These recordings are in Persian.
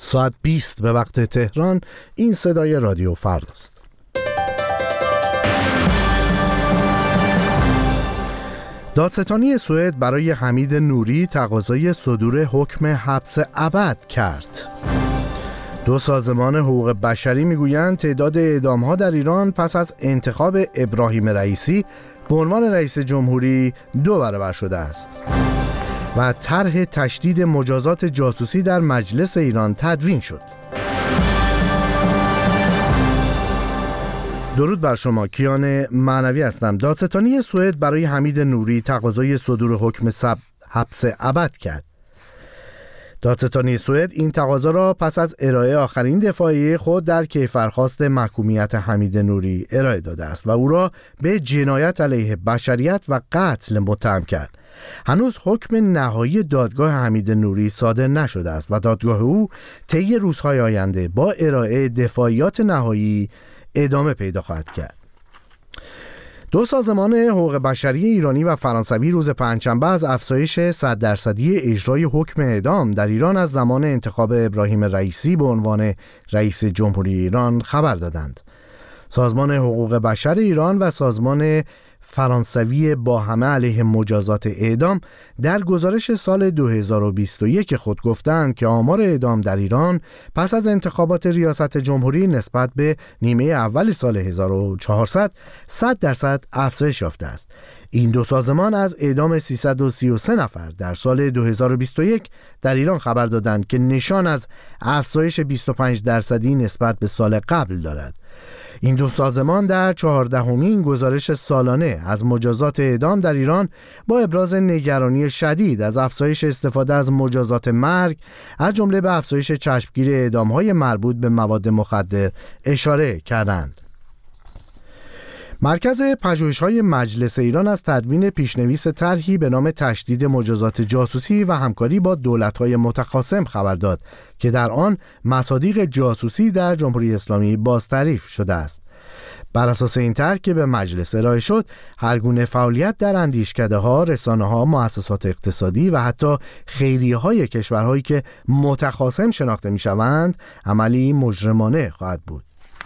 ساعت 20 به وقت تهران. این صدای رادیو فرداست. دادستانی سوئد برای حمید نوری تقاضای صدور حکم حبس ابد کرد. دو سازمان حقوق بشری میگویند تعداد اعدام‌ها در ایران پس از انتخاب ابراهیم رئیسی به عنوان رئیس جمهوری 2 برابر شده است. و طرح تشدید مجازات جاسوسی در مجلس ایران تدوین شد. درود بر شما، کیان معنوی هستم. دادستانی سوئد برای حمید نوری تقاضای صدور حکم حبس ابد کرد. دادستانی سوئد این تقاضا را پس از ارائه آخرین دفاعیه خود در کیفرخواست محکومیت حمید نوری ارائه داده است و او را به جنایت علیه بشریت و قتل متهم کرد. هنوز حکم نهایی دادگاه حمید نوری صادر نشده است و دادگاه او طی روزهای آینده با ارائه دفاعیات نهایی ادامه پیدا خواهد کرد. دو سازمان حقوق بشری ایرانی و فرانسوی روز پنجشنبه از افزایش 100% اجرای حکم اعدام در ایران از زمان انتخاب ابراهیم رئیسی به عنوان رئیس جمهوری ایران خبر دادند. سازمان حقوق بشر ایران و سازمان فرانسوی با همه علیه مجازات اعدام در گزارش سال 2021 خود گفتند که آمار اعدام در ایران پس از انتخابات ریاست جمهوری نسبت به نیمه اول سال 1400 100% افزایش یافته است. این دو سازمان از اعدام 333 نفر در سال 2021 در ایران خبر دادند که نشان از افزایش 25% نسبت به سال قبل دارد. این دو سازمان در 14مین گزارش سالانه از مجازات اعدام در ایران با ابراز نگرانی شدید از افزایش استفاده از مجازات مرگ از جمله به افزایش چشمگیر اعدام‌های مربوط به مواد مخدر اشاره کردند. مرکز پژوهش‌های مجلس ایران از تدوین پیشنویس طرحی به نام تشدید مجازات جاسوسی و همکاری با دولت‌های متخاصم خبر داد که در آن مصادیق جاسوسی در جمهوری اسلامی بازتعریف شده است. بر اساس این طرح که به مجلس ارائه شد، هر گونه فعالیت در اندیشکده‌ها، رسانه‌ها، مؤسسات اقتصادی و حتی خیریه‌های کشورهایی که متخاصم شناخته می‌شوند، عملی مجرمانه خواهد بود.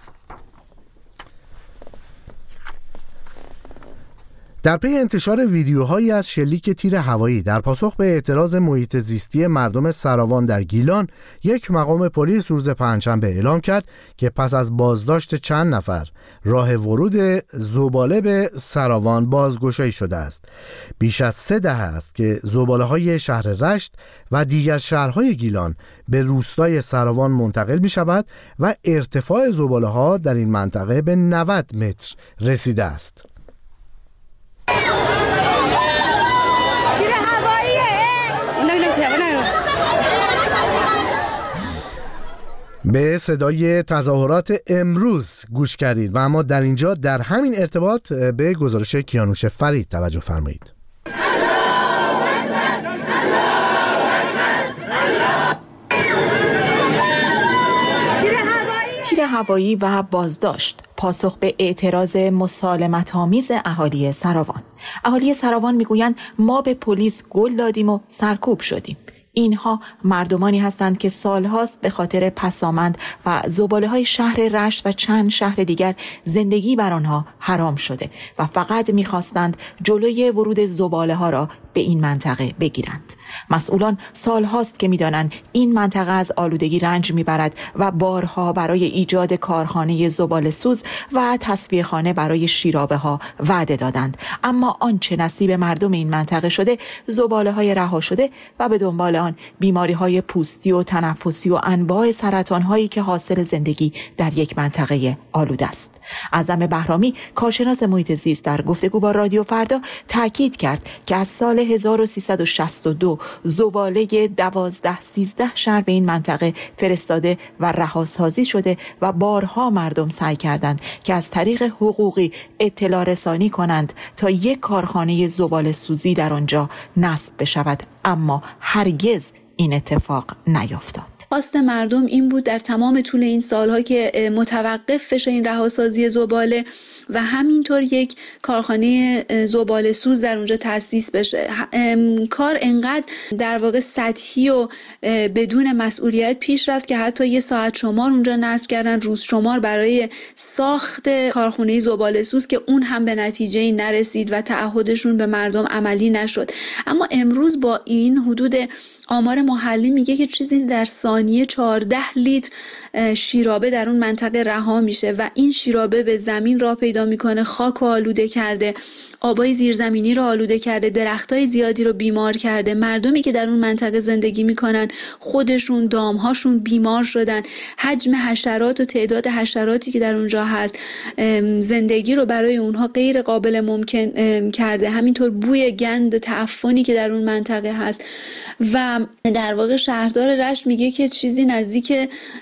در پی انتشار ویدیوهایی از شلیک تیر هوایی در پاسخ به اعتراض محیط زیستی مردم سراوان در گیلان، یک مقام پلیس روز پنجشنبه اعلام کرد که پس از بازداشت چند نفر راه ورود زباله به سراوان بازگشایی شده است. بیش از 3 دهه است که زباله‌های شهر رشت و دیگر شهرهای گیلان به روستای سراوان منتقل می شود و ارتفاع زباله‌ها در این منطقه به 90 متر رسیده است. به صدای تظاهرات امروز گوش کردید و اما در اینجا در همین ارتباط به گزارش کیانوش فرید توجه فرمایید. تیر هوایی و بازداشت پاسخ به اعتراض مسالمت‌آمیز اهالی سراوان. اهالی سراوان میگویند ما به پلیس گل دادیم و سرکوب شدیم. اینها مردمانی هستند که سالهاست به خاطر پسامند و زباله‌های شهر رشت و چند شهر دیگر زندگی بر آنها حرام شده و فقط می‌خواستند جلوی ورود زباله‌ها را به این منطقه بگیرند. مسئولان سالهاست که می‌دانند این منطقه از آلودگی رنج می‌برد و بارها برای ایجاد کارخانه زباله‌سوز و تصفیه‌خانه برای شیرابه‌ها وعده دادند، اما آنچه نصیب مردم این منطقه شده زباله‌های رها شده و به دنبال آن بیماری‌های پوستی و تنفسی و انواع سرطان‌هایی که حاصل زندگی در یک منطقه آلوده است. اعظم بهرامی کارشناس محیط زیست در گفتگو با رادیو فردا تاکید کرد که از سال 1362 زباله 12-13 شهر به این منطقه فرستاده و رهاسازی شده و بارها مردم سعی کردند که از طریق حقوقی اطلاع رسانی کنند تا یک کارخانه زباله سوزی در آنجا نصب بشود، اما هرگز این اتفاق نیفتاد. خواست مردم این بود در تمام طول این سالها که متوقف بشه این رهاسازی زباله و همینطور یک کارخانه زباله سوز در اونجا تأسیس بشه. کار انقدر در واقع سطحی و بدون مسئولیت پیش رفت که حتی یه ساعت شمار اونجا نصب کردن، روز شمار برای ساخت کارخانه زباله سوز که اون هم به نتیجه نرسید و تعهدشون به مردم عملی نشد. اما امروز با این حدود آمار محلی میگه که چیزی در ثانیه 14 لیتر شیرابه در اون منطقه رها میشه و این شیرابه به زمین راه پیدا میکنه، خاک رو آلوده کرده، آبای زیرزمینی رو آلوده کرده، درختای زیادی رو بیمار کرده. مردمی که در اون منطقه زندگی میکنن خودشون، دامهاشون بیمار شدن. حجم حشرات و تعداد حشراتی که در اونجا هست زندگی رو برای اونها غیر قابل ممکن کرده. همینطور بوی گند تعفنی که در اون منطقه هست و در واقع شهردار رشت میگه که چیزی نزدیک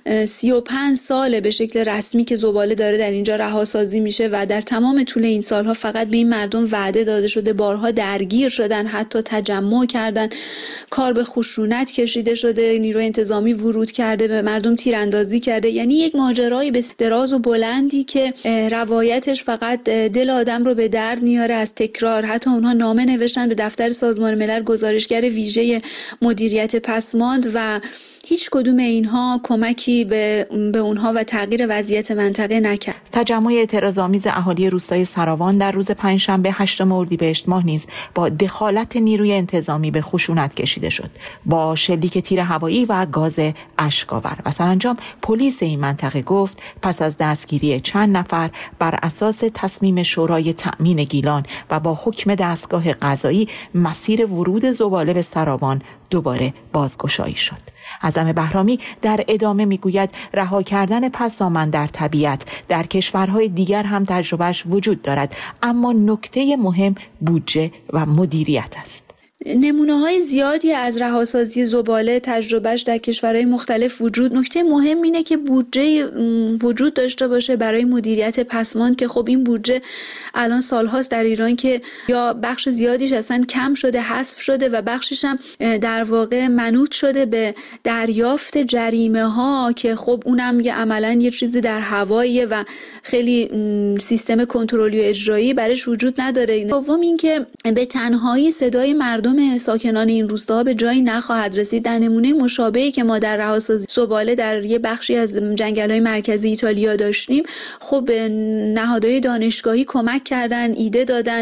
35 ساله به شکل رسمی که زباله داره در اینجا رهاسازی میشه و در تمام طول این سالها فقط به این مردم وعده داده شده، بارها درگیر شدن، حتی تجمع کردن، کار به خشونت کشیده شده، نیروی انتظامی ورود کرده، به مردم تیراندازی کرده. یعنی یک ماجرای به دراز و بلندی که روایتش فقط دل آدم رو به درد میاره از تکرار. حتی اونها نامه نوشتن به دفتر سازمان ملل، گزارشگر ویژه مدیریت پسماند و هیچ کدوم اینها کمکی به اونها و تغییر وضعیت منطقه نکرد. تجمع اعتراض‌آمیز اهالی روستای سراوان در روز پنجشنبه 8 اردیبهشت ماه نیز با دخالت نیروی انتظامی به خشونت کشیده شد، با شلیک تیر هوایی و گاز اشک‌آور و سرانجام پلیس این منطقه گفت پس از دستگیری چند نفر بر اساس تصمیم شورای تأمین گیلان و با حکم دستگاه قضایی مسیر ورود زباله به سراوان دوباره بازگشایی شد. اعظم بهرامی در ادامه میگوید رها کردن پسامند در طبیعت در کشورهای دیگر هم تجربهش وجود دارد، اما نکته مهم بودجه و مدیریت است. نمونه‌های زیادی از رهاسازی زباله تجربهش در کشورهای مختلف نکته مهم اینه که بودجه وجود داشته باشه برای مدیریت پسماند که خب این بودجه الان سالهاست در ایران که یا بخش زیادیش اصلا کم شده، حذف شده و بخشش هم در واقع منوط شده به دریافت جریمه ها که خب اونم یه عملاً یه چیزی در هواییه و خیلی سیستم کنترلی و اجرایی برش وجود نداره. دوم اینکه به تنهایی صدای مردم ساکنان این روستاها به جایی نخواهد رسید. در نمونه مشابهی که ما در رهاسازی زباله در یه بخشی از جنگل‌های مرکزی ایتالیا داشتیم، خب نهادهای دانشگاهی کمک کردن، ایده دادن،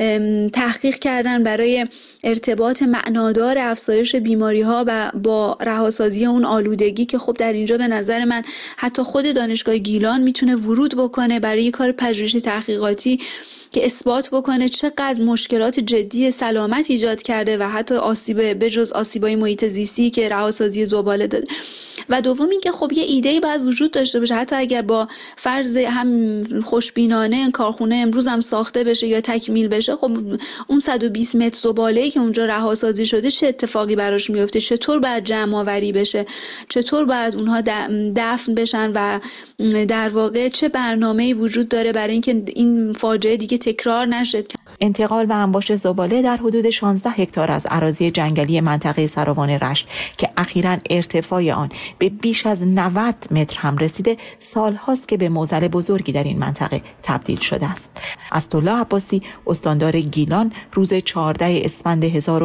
تحقیق کردن برای ارتباط معنادار افزایش بیماری‌ها و با رهاسازی اون آلودگی که خب در اینجا به نظر من حتی خود دانشگاه گیلان میتونه ورود بکنه برای یه کار پژوهشی تحقیقاتی که اثبات بکنه چقدر مشکلات جدی سلامت ایجاد کرده و حتی آسیب بجز آسیبای محیط زیستی که رهاسازی زباله داده. و دوم اینکه خب یه ایده‌ای باید وجود داشته باشه، حتی اگر با فرض هم خوشبینانه کارخونه امروز هم ساخته بشه یا تکمیل بشه، خب اون 120 متر زباله‌ای که اونجا رهاسازی شده چه اتفاقی براش میفته، چطور باید جمع آوری بشه، چطور باید اونها دفن بشن و در واقع چه برنامه‌ای وجود داره برای اینکه این فاجعه دیگه تکرار نشه. انتقال و انباشت زباله در حدود 16 هکتار از اراضی جنگلی منطقه سراوان رشت که اخیراً ارتفاع آن به بیش از 90 متر هم رسیده، سالهاست که به معضل بزرگی در این منطقه تبدیل شده است. اسدالله عباسی استاندار گیلان روز 14 اسفند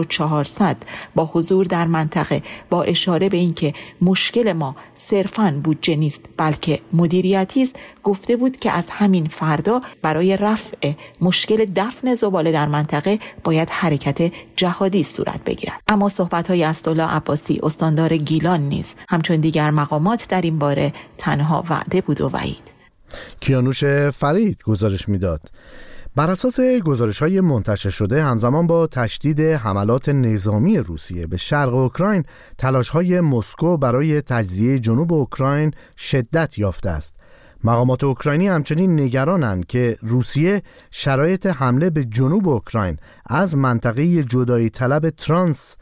1400 با حضور در منطقه با اشاره به اینکه مشکل ما صرفاً بودجه نیست بلکه مدیریتی است، گفته بود که از همین فردا برای رفع مشکل دفن زباله در منطقه باید حرکت جهادی صورت بگیرد. اما صحبت‌های اسدالله عباسی استاندار گیلان نیز همچون دیگر مقامات در این باره تنها وعده بود و وعید. کیانوش فرید گزارش میداد. بر اساس گزارش‌های منتشر شده، همزمان با تشدید حملات نظامی روسیه به شرق اوکراین، تلاش‌های مسکو برای تجزیه جنوب اوکراین شدت یافته است. مقامات اوکراینی همچنین نگرانند که روسیه شرایط حمله به جنوب اوکراین از منطقه جدایی طلب ترانس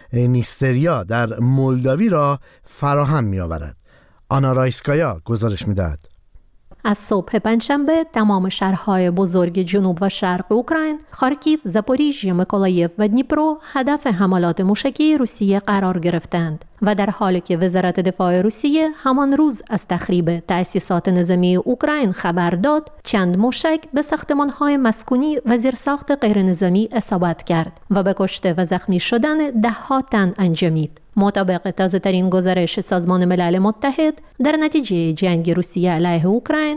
نیستریا در مولداوی را فراهم می‌آورد. آنا رایسکایا گزارش می‌دهد. از صبح پنجشنبه تمام شهرهای بزرگ جنوب و شرق اوکراین، خارکیو، زاپوریژیه، میکولایف و دنیپرو هدف حملات موشکی روسیه قرار گرفتند و در حالی که وزارت دفاع روسیه همان روز از تخریب تأسیسات نظامی اوکراین خبر داد، چند موشک به ساختمان‌های مسکونی و زیرساخت غیرنظامی اصابت کرد و به کشته و زخمی شدن ده‌ها تن انجامید. مطابق تازه‌ترین گزارش سازمان ملل متحد، در نتیجه جنگ روسیه علیه اوکراین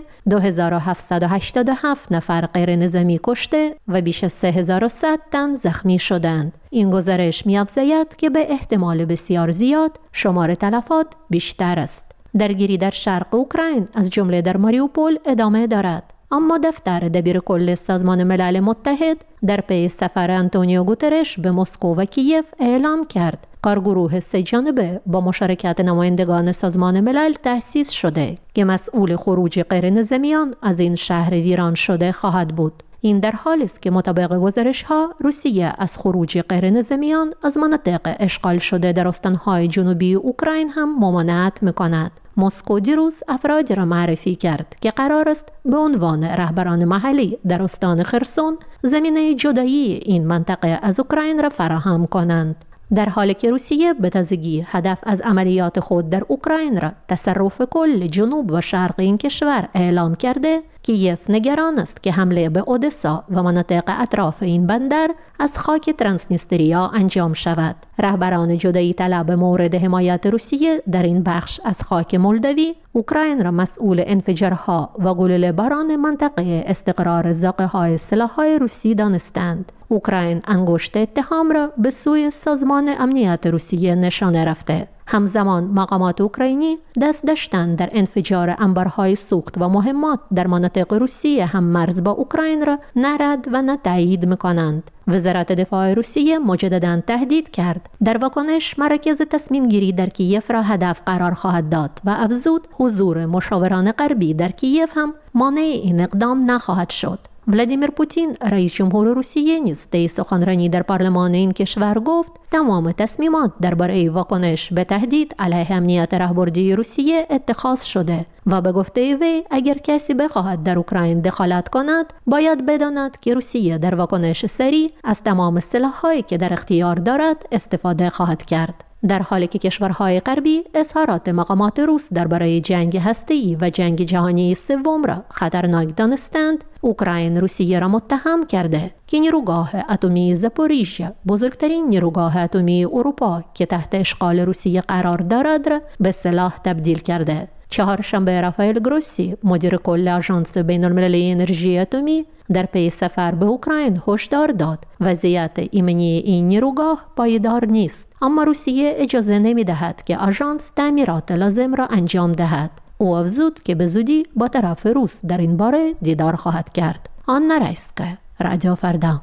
2787 نفر غیر نظامی کشته و بیش از 3100 تن زخمی شدند. این گزارش می‌افزاید که به احتمال بسیار زیاد شمار تلفات بیشتر است. درگیری در شرق اوکراین از جمله در ماریوپول ادامه دارد. اما دفتر دبیرکل سازمان ملل متحد در پی سفر آنتونیو گوترش به مسکو و کیف اعلام کرد کارگروه 3 جانبه با مشارکت نمایندگان سازمان ملل تأسیس شده که مسئول خروج غیر نظامیان از این شهر ویران شده خواهد بود. این در حالی است که مطابق گزارش‌ها روسیه از خروج غیر نظامیان از مناطق اشغال شده در استان‌های جنوبی اوکراین هم ممانعت می‌کند. مسکو دیروز افرادی را معرفی کرد که قرار است به عنوان رهبران محلی در استان خرسون زمینه جدایی این منطقه از اوکراین را فراهم کنند. در حالی که روسیه به تازگی هدف از عملیات خود در اوکراین را تصرف کل جنوب و شرق این کشور اعلام کرده، کیف نگران است که حمله به اودسا و مناطق اطراف این بندر از خاک ترانسنیستریا انجام شود. رهبران جدایی طلب مورد حمایت روسیه در این بخش از خاک مولدوی اوکراین را مسئول انفجارها و گلوله باران منطقه استقرار زاغه‌های سلاح‌های روسی دانستند. اوکراین انگشت اتهام را به سوی سازمان امنیت روسیه نشانه رفته. همزمان مقامات اوکراینی دست داشتن در انفجار انبارهای سوخت و مهمات در مناطق روسیه هم مرز با اوکراین را نه رد و نه تایید می‌کنند. وزارت دفاع روسیه مجدداً تهدید کرد در واکنش مراکز تصمیم گیری در کیف را هدف قرار خواهد داد و افزود حضور مشاوران غربی در کیف هم مانع این اقدام نخواهد شد. ولادیمیر پوتین رئیس جمهور روسیه نیز طی سخنرانی در پارلمان این کشور گفت تمام تصمیمات درباره واکنش به تهدید علیه امنیت راهبردی روسیه اتخاذ شده و به گفته وی اگر کسی بخواهد در اوکراین دخالت کند باید بداند که روسیه در واکنش سریع از تمام سلاح‌هایی که در اختیار دارد استفاده خواهد کرد. در حالی که کشورهای غربی اظهارات مقامات روس درباره جنگ هسته‌ای و جنگ جهانی سوم را خطرناک دانستند، اوکراین روسیه را متهم کرده که نیروگاه اتمی زاپوریژیا، بزرگترین نیروگاه اتمی اروپا که تحت اشغال روسیه قرار دارد، را به سلاح تبدیل کرده. چهارشنبه رافائل گروسی، مدیر کل آژانس بین‌المللی انرژی اتمی، در پی سفر به اوکراین هشدار داد وضعیت ایمنی این نیروگاه پایدار نیست، اما روسیه اجازه نمی‌دهد که آژانس تعمیرات لازم را انجام دهد. او افزود که به زودی با طرف روس در این باره دیدار خواهد کرد. آنا رایسکا، رادیو فردا.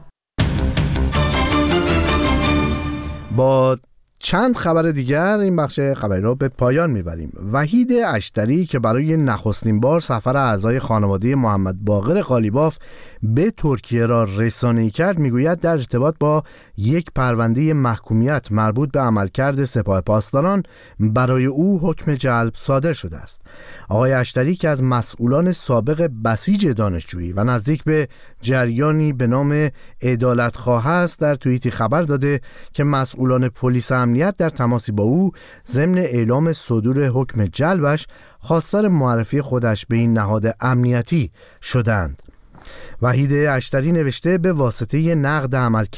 با چند خبر دیگر این بخش خبری را به پایان میبریم. وحید اشتری که برای نخستین بار سفر اعضای خانواده محمد باقر قالیباف به ترکیه را رسانه‌ای کرد میگوید در ارتباط با یک پرونده محکومیت مربوط به عملکرد سپاه پاسداران برای او حکم جلب صادر شده است. آقای اشتری که از مسئولان سابق بسیج دانشجویی و نزدیک به جریانی به نام عدالتخواه است، در توییتی خبر داده که مسئولان پلیس امنیت در تماسی با او ضمن اعلام صدور حکم جلبش خواستار معرفی خودش به این نهاد امنیتی شدند. وحید اشتری نوشته به واسطه نقد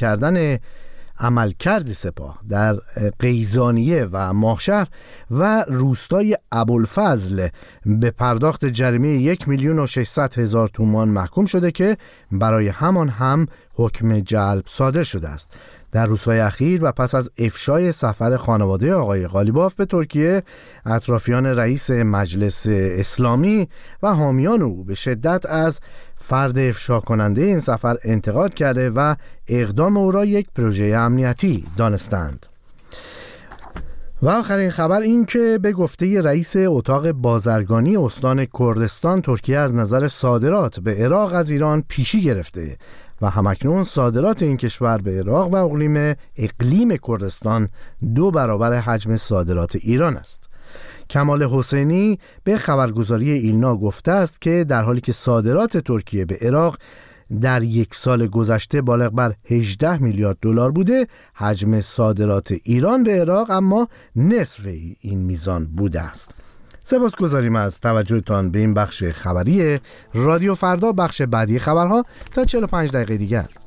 عملکرد سپاه در قیزانیه و ماهشهر و روستای ابوالفضل به پرداخت جریمه 1,600,000 تومان محکوم شده که برای همان هم حکم جلب صادر شده است. در روزهای اخیر و پس از افشای سفر خانواده آقای قالیباف به ترکیه، اطرافیان رئیس مجلس اسلامی و حامیان او به شدت از فرد افشا کننده این سفر انتقاد کرده و اقدام او را یک پروژه امنیتی دانستند. و آخرین خبر این که به گفته رئیس اتاق بازرگانی استان کردستان، ترکیه از نظر صادرات به عراق از ایران پیشی گرفته و همکنون صادرات این کشور به عراق و اقلیم کردستان 2 برابر حجم صادرات ایران است. کمال حسینی به خبرگزاری ایلنا گفته است که در حالی که صادرات ترکیه به عراق در یک سال گذشته بالغ بر 18 میلیارد دلار بوده. حجم صادرات ایران به عراق اما نصف این میزان بوده است. سپاسگزاریم از توجهتان به این بخش خبری رادیو فردا. بخش بعدی خبرها تا 45 دقیقه دیگر.